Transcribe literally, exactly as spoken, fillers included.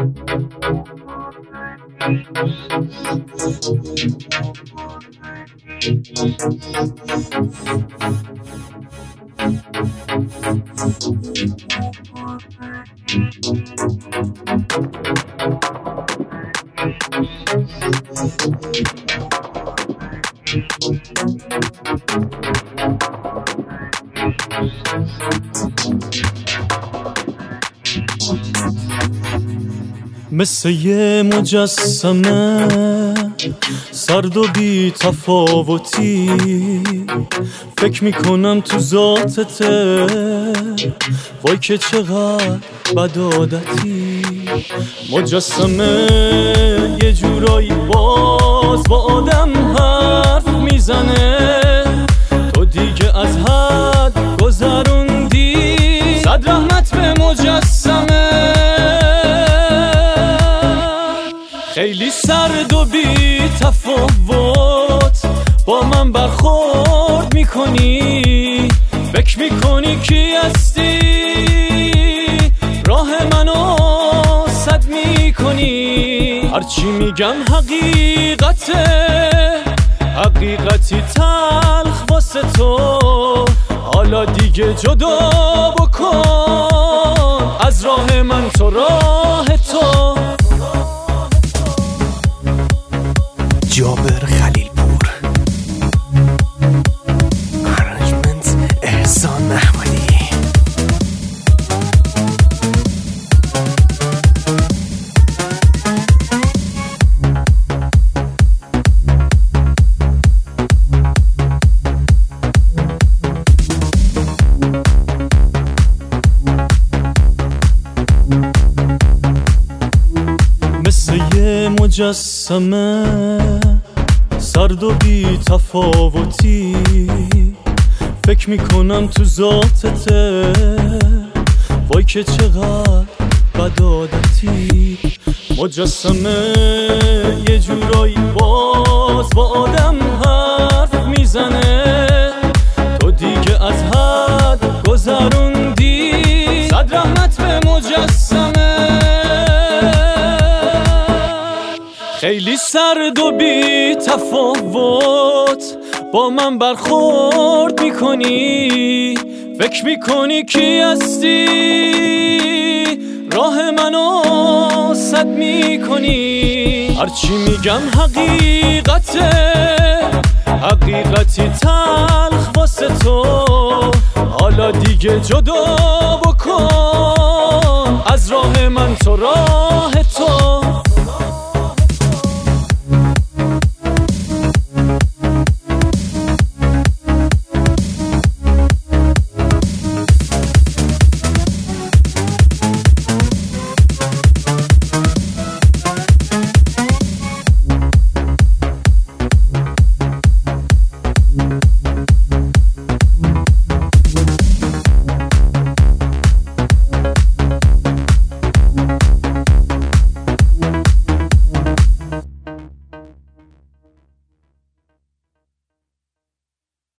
مثل یه مجسمه سرد و بی تفاوتی، فکر میکنم تو ذاتته، وای که چقدر بد عادتی. مجسمه یه جورایی باز با آدم حرف میزنه، تو دیگه از حد گذروندی. صد رحمت به مجسمه، خیلی سرد و بی تفاوت با من برخورد میکنی، فکر میکنی کی هستی، راه منو سد میکنی. هرچی میگم حقیقته، حقیقتی تلخ واسه تو، حالا دیگه جدا بکن از راه من تو راه تو. جابر خلیلپور، ارنجمنت احسان احمدی. مثل یه مجسمه سرد و بی تفاوتی، فکر میکنم تو ذاتته، وای که چقدر بد عادتی. مجسمه یه جورایی باز با آدم حرف میزنه، تو دیگه از حد گذروندی. صد رحمت به مجسمه، خیلی سرد و بی تفاوت با من برخورد میکنی، فکر میکنی کی هستی، راه منو سد میکنی. هرچی میگم حقیقته، حقیقتی تلخ واسه تو، حالا دیگه جدا بکن از راه من تو راه